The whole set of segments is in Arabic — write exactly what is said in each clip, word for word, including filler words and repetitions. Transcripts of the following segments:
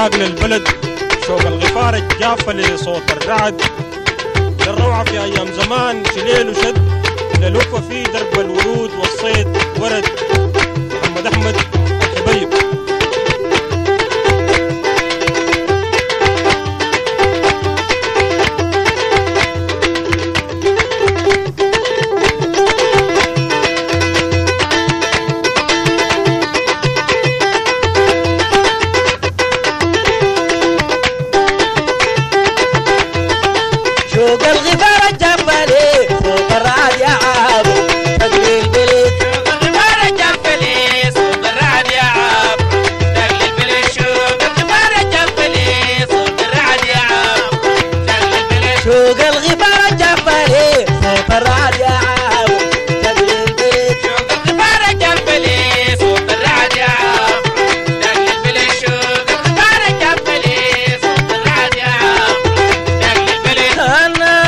اشتاق للبلد شوق الغفار الجافة لصوت الرعد، للروعة في أيام زمان شليل وشد، للوفة في درب الورود والصيد ورد. محمد أحمد الحبيب. شوق الغفار الجبلي صوت الرعد يا عابو تقلي البلد. شوق الغفار الجبلي صوت الرعد يا عابو تقلي البلد. شوق الغفار الجبلي صوت الرعد يا عابو تقلي البلد. شوق الغفار الجبلي صوت الرعد يا عابو تقلي البلد. شوق الغفار الجبلي صوت الرعد يا عابو تقلي البلد. شوق الغفار الجبلي صوت الرعد يا عابو تقلي البلد. أنا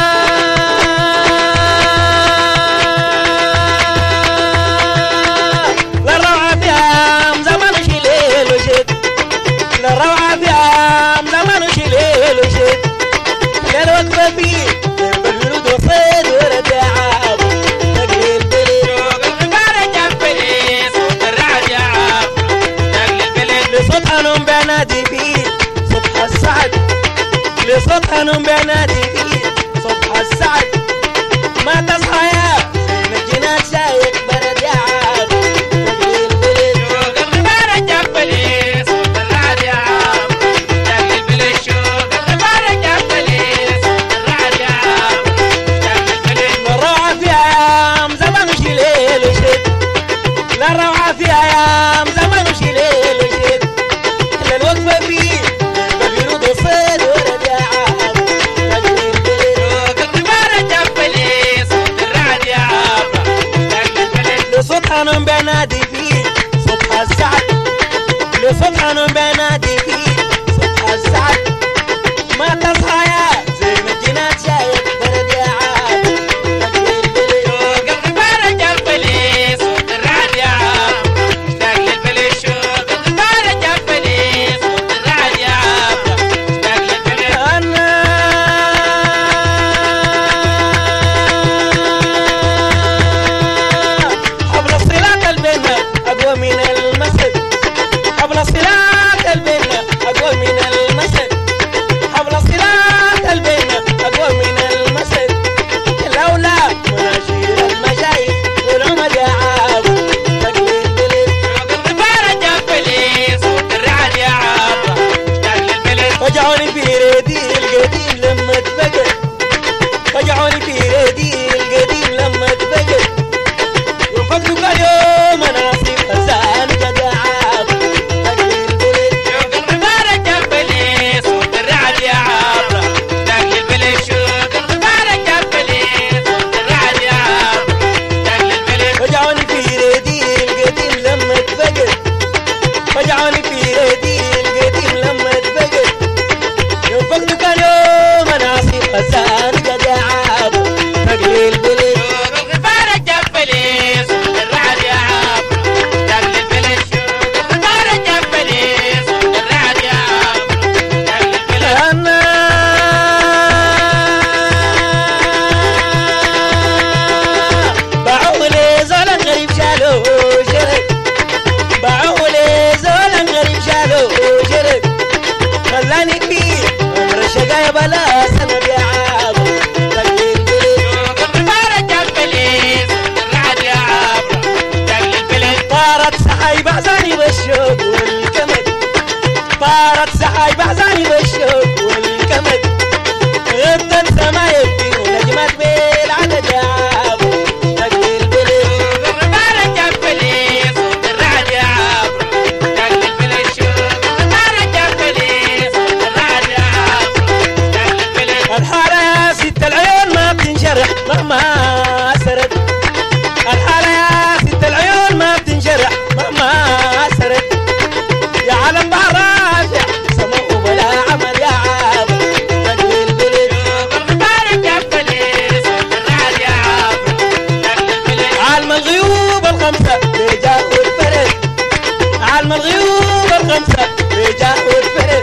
للروعة في عام زمان شليل وشد، للروعة في عام زمان شليل وشد، للوقفة فيه درب الورود والصيد ورد يا عابو تقلي البلد. شوق الغفار الجبلي صوت الرعد يا عابو تقلي البلد. لصوت حنون بنادي فيه صبح السعد، لصوت حنون بنادي فيه صبح السعد، ما تصحى يا زين الجنان شايق برد يا عابو تقلي البلد. شوق الغفار الجبلي صوت الرعد يا عابو تقلي البلد. شوق الغفار الجبلي صوت الرعد يا عابو تقلي البلد. للروعة في أيام زمان شليل وشد، للروعة في أيام زمان شليل وشد، للوقفة فيه درب الورود والصيد ورد يا عابو تقلي البلد. شوق الغفار الجبلي صوت الرعد يا عابو تقلي البلد. لصوت حنون بنادي فيه صبح السعد، لصوت حنون بنادي فيه صبح السعد، ما تصحى يا زين الجنان شايق برد يا عابو تقلي البلد. شوق الغفار الجبلي صوت الرعد يا عابو تقلي البلد. شوق الغفار الجبلي صوت الرعد يا عابو تقلي البلد. أنا حبل الصلات البنا أقوى من المسد، حبل الصلات البنا أقوى من المسد، حبل الصلات البنا أقوى من المسد، لولا مناشير المشايخ والعمر يا عابو تقلي البلد. شوق الغفار الجبلي صوت الرعد يا عابو تقلي البلد. فجعوني في ريدي القديم لما اتفقد، فجعوني في ريدي القديم لما اتفقد، يوم فقدوا كان يوم انا نصيب خزان جد يا عابو تقلي البلد. شوق الغفار الجبلي صوت الرعد يا عابو تقلي البلد. شوق الغفار الجبلي صوت الرعد يا عابو تقلي البلد. فجعوني في ريدي القديم لما اتفقد، فجعوني في ريدي القديم لما اتفقد، يوم فقدوا كان يوم انا نصيب خزان جد يا عابو تقلي البلد. شوق الغفار الجبلي صوت الرعد يا عابو تقلي البلد. شوق الغفار الجبلي صوت الرعد يا عابو تقلي البلد. أنا باعوا لي زولا غريب شالو شرك، باعوا لي زولا غريب شالو شرك، خلاني فيه عمر الشقايا بلا سند يا عابو تقلي البلد. شوق الغفار الجبلي صوت الرعد يا عابو تقلي البلد. طارت سحايب أحزاني بالشوق والكمد، طارت سحايب أحزاني بالشوق والكمد، غطت سمايل فيه ونجمات بالعدد يا عابو تقلي البلد. شوق الغفار الجبلي صوت الرعد يا عابو تقلي البلد. شوق الغفار الجبلي صوت الرعد يا عابو تقلي البلد. الحالة يا ست العيون ما بتنشرح مهما سرت، الحالة يا ست العيون ما بتنشرح مهما سرت، يا عالم بحر رافع سماء وبلا عمل يا عابو تقلي البلد. شوق الغفار الجبلي صوت الرعد يا عابو تقلي البلد. عالم الغيوب الخمسة بجاه والفرد، عالم الغيوب الخمسة بجاه والفرد،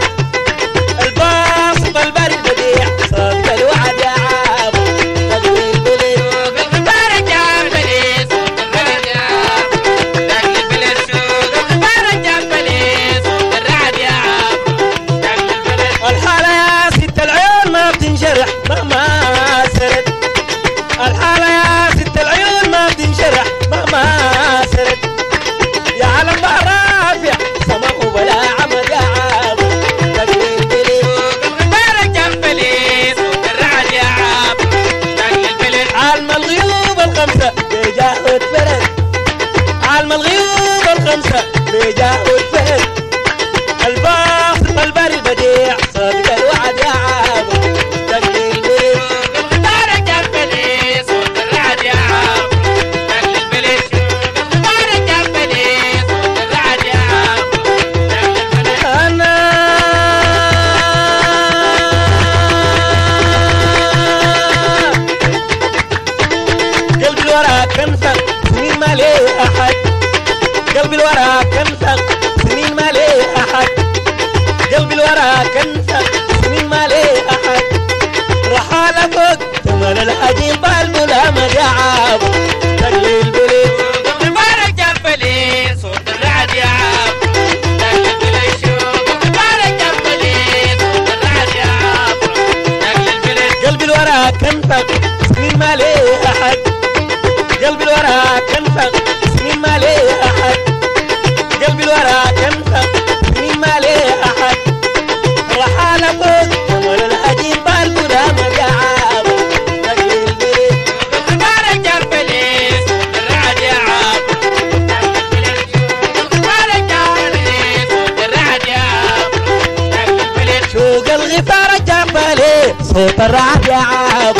ينسى بجاه الفهم الباسط البري البديع صادق الوعد يا عابر دق البلد الغفار جنبلي صوت الرعد يا عابر دق البلد الغفار جنبلي صوت الرعد يا عابر دق البلد أنا قلبي الورا كنسك سنين ما ليه أحد قلبي الورا كنسك سنين ما ليه أحد قلبي الورا كنسك سنين ما ليه أحد رحالة فوق ثمن الحديد بالبلا مجاعب دق البلد الغفار جنبلي صوت الرعد يا عابر دق البلد شوق الغفار جنبلي صوت الرعد يا عابر دق البلد قلبي الورا كنسك سنين ما ليه أحد قلبي الورا كنسك سنين ما ليه أحد قلبي الورا كنسك سنين ما ليه أحد رحالة فوق ثمن الحديد بالبلا مجاعب دق البلد الغفار جنبلي صوت الرعد يا عابر دق البلد الغفار جنبلي صوت الرعد يا عابر دق البلد شوق الغفار جنبلي صوت الرعد يا عابر